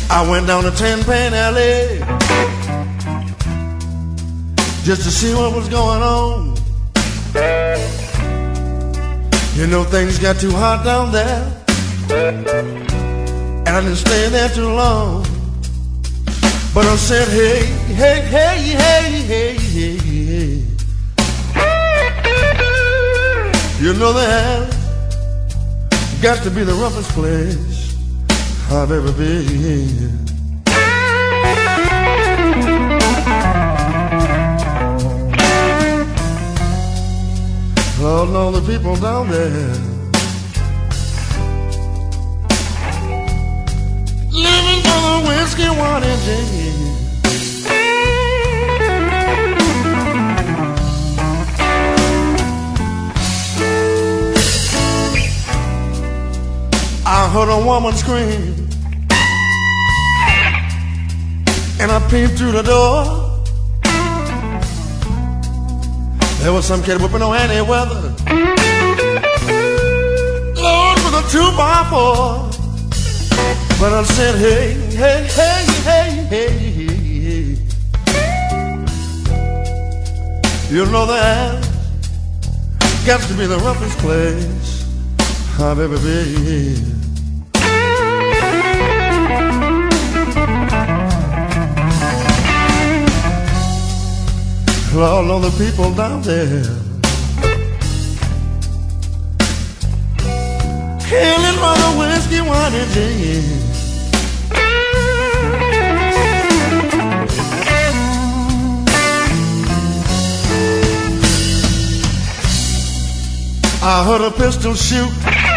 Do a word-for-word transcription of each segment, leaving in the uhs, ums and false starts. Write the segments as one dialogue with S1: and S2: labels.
S1: I went down to Ten Pan Alley just to see what was going on. You know things got too hot down there, and I didn't stay there too long. But I said, hey, hey, hey, hey, hey, hey, hey. You know that got to be the roughest place I've ever been. Lord, know the people down there living for the whiskey, wine, and gin. I heard a woman scream, and I peeped through the door. There was some kid whipping on any weather, Lord, with a two by four. But I said, hey, hey, hey, hey, hey, hey, hey. You know that got to be the roughest place I've ever been. Lord, know the people down there killing for the whiskey, wine, and gin. I heard a pistol shoot,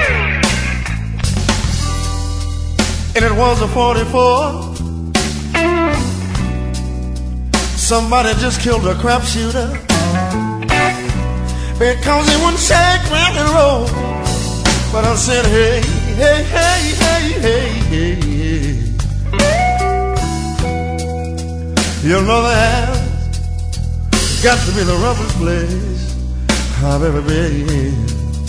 S1: and it was a forty-four. Somebody just killed a crap shooter because he wouldn't shake, rock, and roll. But I said, hey, hey, hey, hey, hey, hey, hey. You know that got to be the roughest place I've ever been.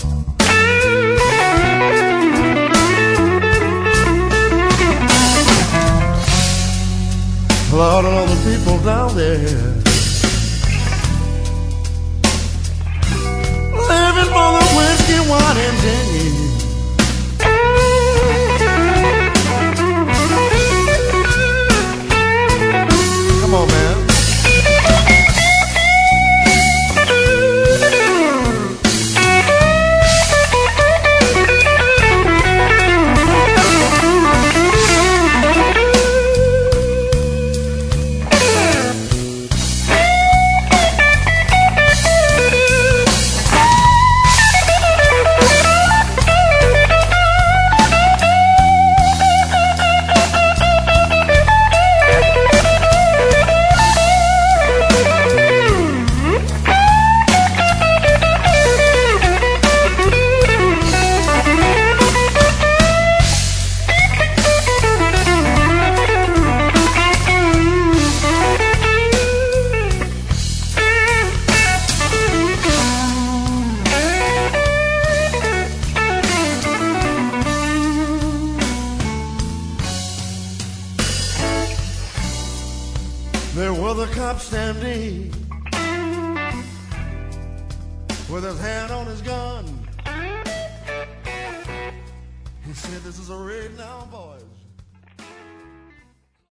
S1: Lord, all the people down there living for the whiskey, wine, and gin. Come on, man. There was a cop standing with his hand on his gun. He said, this is a raid now, boy.